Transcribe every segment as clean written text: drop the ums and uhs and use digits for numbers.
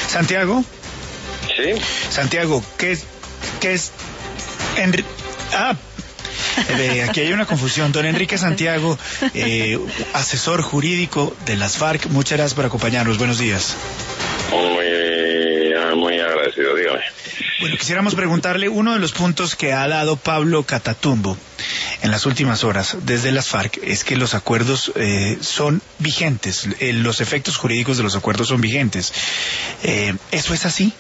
Santiago. Sí. Santiago, ¿qué es aquí hay una confusión. Don Enrique Santiago, asesor jurídico de las FARC, muchas gracias por acompañarnos. Buenos días. Muy agradecido, dígame. Bueno, quisiéramos preguntarle uno de los puntos que ha dado Pablo Catatumbo en las últimas horas desde las FARC es que los acuerdos son vigentes, los efectos jurídicos de los acuerdos son vigentes. ¿Eso es así?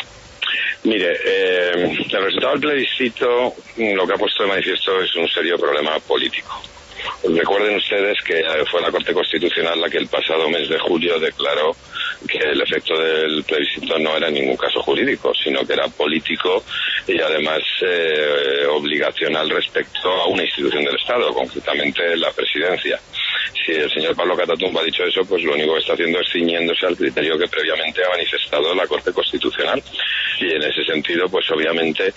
Mire, el resultado del plebiscito lo que ha puesto de manifiesto es un serio problema político. Recuerden ustedes que fue la Corte Constitucional la que el pasado mes de julio declaró que el efecto del plebiscito no era en ningún caso jurídico, sino que era político y además obligacional respecto a una institución del Estado, concretamente la Presidencia. Si el señor Pablo Catatumbo ha dicho eso, pues lo único que está haciendo es ciñéndose al criterio que previamente ha manifestado la Corte Constitucional. Y en ese sentido, pues obviamente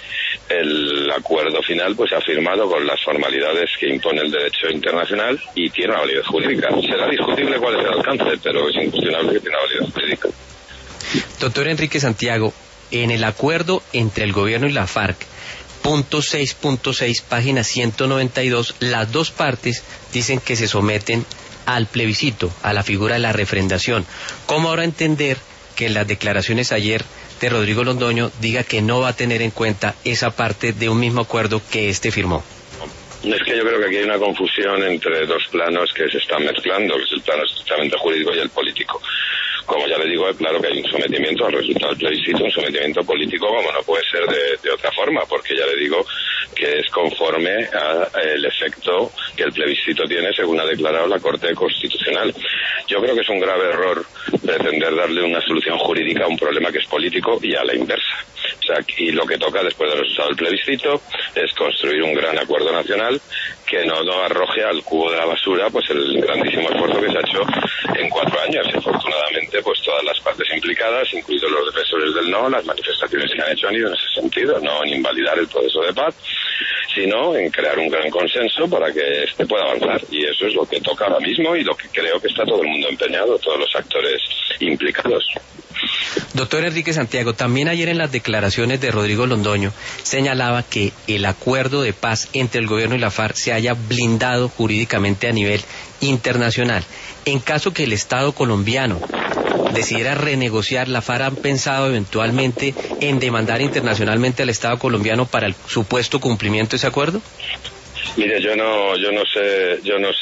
el acuerdo final pues ha firmado con las formalidades que impone el derecho internacional y tiene una validez jurídica. Será discutible cuál es el alcance, pero es incuestionable que tiene una validez jurídica. Doctor Enrique Santiago, en el acuerdo entre el gobierno y la FARC, punto 6.6, página 192, las dos partes dicen que se someten al plebiscito, a la figura de la refrendación. ¿Cómo ahora entender que en las declaraciones ayer de Rodrigo Londoño diga que no va a tener en cuenta esa parte de un mismo acuerdo que éste firmó? Es que yo creo que aquí hay una confusión entre dos planos que se están mezclando, que es el plano estrictamente jurídico y el político. Como ya le digo, claro que hay un sometimiento al resultado del plebiscito, un sometimiento político como no puede ser de otra forma, porque ya le digo que es conforme al efecto que el plebiscito tiene según ha declarado la Corte Constitucional. Yo creo que es un grave error pretender darle una solución jurídica a un problema que es político y a la inversa. O sea, aquí lo que toca después del resultado del plebiscito es construir un gran acuerdo nacional que no arroje al cubo de la basura pues el grandísimo esfuerzo que se ha hecho en 4 años. Y afortunadamente pues todas las partes implicadas, incluidos los defensores del no, las manifestaciones que han hecho han ido en ese sentido, no en invalidar el proceso de paz, sino en crear un gran consenso para que este pueda avanzar. Y eso es lo que toca ahora mismo y lo que creo que está todo el mundo empeñado, todos los actores implicados. Doctor Enrique Santiago, también ayer en las declaraciones de Rodrigo Londoño señalaba que el acuerdo de paz entre el gobierno y la FARC se haya blindado jurídicamente a nivel internacional. En caso que el Estado colombiano decidiera renegociar, ¿la FARC han pensado eventualmente en demandar internacionalmente al Estado colombiano para el supuesto cumplimiento de ese acuerdo? Mire, yo no sé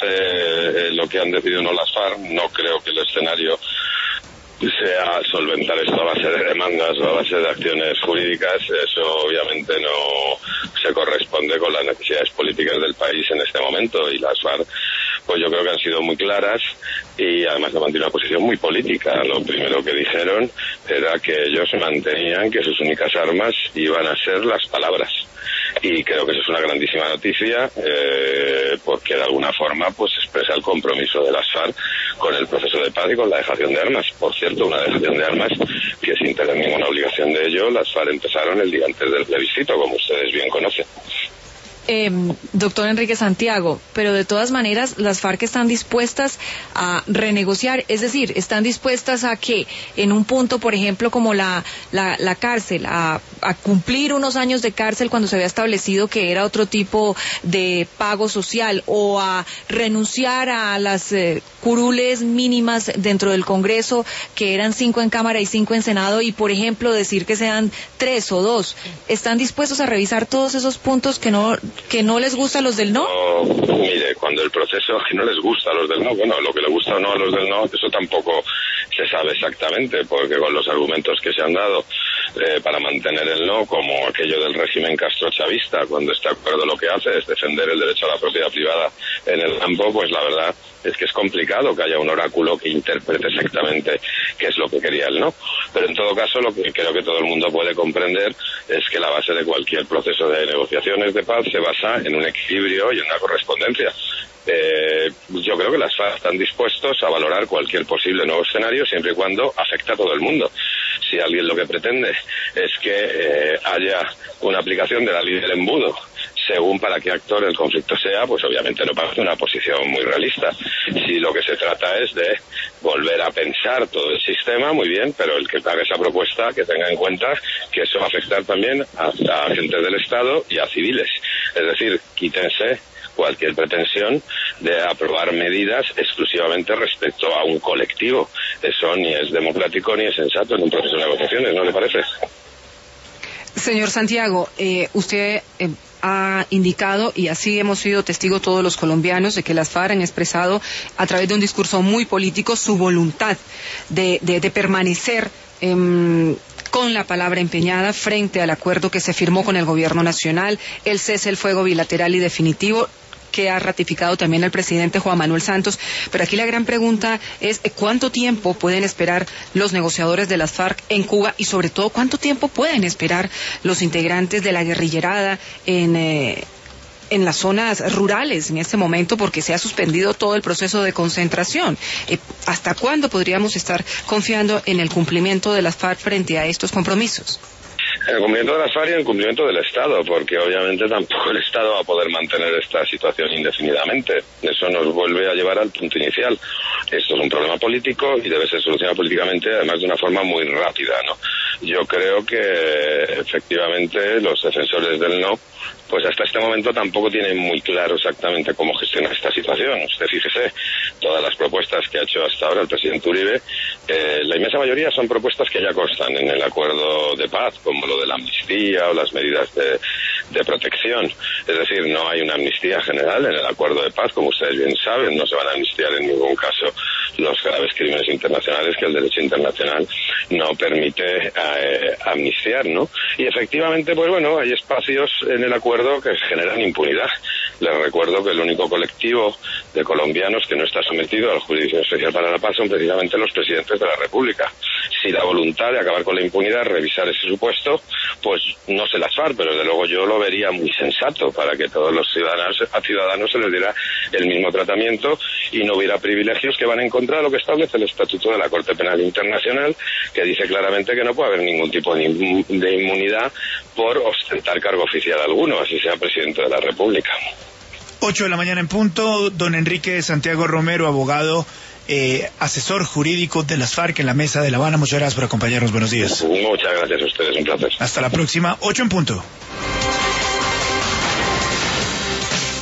lo que han decidido no las FARC, no creo que el escenario sea solventar esto a base de demandas o a base de acciones jurídicas. Eso obviamente no se corresponde con las necesidades políticas del país en este momento, y las FARC pues yo creo que han sido muy claras y además han mantenido una posición muy política. Lo primero que dijeron era que ellos mantenían que sus únicas armas iban a ser las palabras. Y creo que eso es una grandísima noticia porque de alguna forma pues expresa el compromiso de las FARC con el proceso de paz y con la dejación de armas. Por cierto, una dejación de armas que sin tener ninguna obligación de ello, las FARC empezaron el día antes del plebiscito, como ustedes bien conocen. Doctor Enrique Santiago, pero de todas maneras las FARC están dispuestas a renegociar, es decir, están dispuestas a que en un punto, por ejemplo, como la cárcel, a cumplir unos años de cárcel cuando se había establecido que era otro tipo de pago social, o a renunciar a las curules mínimas dentro del Congreso, que eran 5 en Cámara y 5 en Senado, y por ejemplo decir que sean 3 o 2. ¿Están dispuestos a revisar todos esos puntos que no les gusta a los del no? No, mire, cuando el proceso que no les gusta a los del no, bueno, lo que le gusta o no a los del no, eso tampoco se sabe exactamente, porque con los argumentos que se han dado para mantener el no, como aquello del régimen castrochavista, cuando este acuerdo lo que hace es defender el derecho a la propiedad privada en el campo, pues la verdad es que es complicado que haya un oráculo que interprete exactamente qué es lo que quería el no. Pero en todo caso, lo que creo que todo el mundo puede comprender es que la base de cualquier proceso de negociaciones de paz se basa en un equilibrio y en una correspondencia. Yo creo que las FARC están dispuestos a valorar cualquier posible nuevo escenario siempre y cuando afecte a todo el mundo. Si alguien lo que pretende es que haya una aplicación de la ley del embudo según para qué actor el conflicto sea, pues obviamente no parece una posición muy realista. Si lo que se trata es de volver a pensar todo el sistema, muy bien, pero el que haga esa propuesta que tenga en cuenta que eso va a afectar también a agentes del Estado y a civiles. Es decir, quítense cualquier pretensión de aprobar medidas exclusivamente respecto a un colectivo. Eso ni es democrático ni es sensato en un proceso de negociaciones, ¿no le parece? Señor Santiago, usted ha indicado, y así hemos sido testigos todos los colombianos, de que las FARC han expresado a través de un discurso muy político su voluntad de permanecer con la palabra empeñada frente al acuerdo que se firmó con el gobierno nacional, el cese el fuego bilateral y definitivo, que ha ratificado también el presidente Juan Manuel Santos. Pero aquí la gran pregunta es ¿cuánto tiempo pueden esperar los negociadores de las FARC en Cuba y sobre todo cuánto tiempo pueden esperar los integrantes de la guerrillerada en las zonas rurales en este momento, porque se ha suspendido todo el proceso de concentración? ¿Hasta cuándo podríamos estar confiando en el cumplimiento de las FARC frente a estos compromisos? El cumplimiento de las FARC y el cumplimiento del Estado, porque obviamente tampoco el Estado va a poder mantener esta situación indefinidamente. Eso nos vuelve a llevar al punto inicial. Esto es un problema político y debe ser solucionado políticamente, además de una forma muy rápida, ¿no? Yo creo que efectivamente los defensores del no, pues hasta este momento tampoco tienen muy claro exactamente cómo gestionar esta situación. Usted fíjese, todas las propuestas que ha hecho hasta ahora el presidente Uribe, la inmensa mayoría son propuestas que ya constan en el acuerdo de paz, como lo de la amnistía o las medidas de protección. Es decir, no hay una amnistía general en el acuerdo de paz, como ustedes bien saben, no se van a amnistiar en ningún caso los graves crímenes internacionales que el derecho internacional no permite amnistiar, ¿no? Y efectivamente, pues bueno, hay espacios en el acuerdo que generan impunidad. Les recuerdo que el único colectivo de colombianos que no está sometido a la Jurisdicción Especial para la Paz son precisamente los presidentes de la República. Si la voluntad de acabar con la impunidad, revisar ese supuesto, pues no se las FARC, pero desde luego yo lo vería muy sensato para que todos los ciudadanos se les diera el mismo tratamiento y no hubiera privilegios que van en contra de lo que establece el Estatuto de la Corte Penal Internacional, que dice claramente que no puede haber ningún tipo de inmunidad por ostentar cargo oficial alguno, así sea presidente de la República. 8 a.m. en punto, don Enrique Santiago Romero, abogado, asesor jurídico de las FARC en la Mesa de La Habana. Muchas gracias por acompañarnos. Buenos días. Muchas gracias a ustedes, un placer. Hasta la próxima, 8 en punto.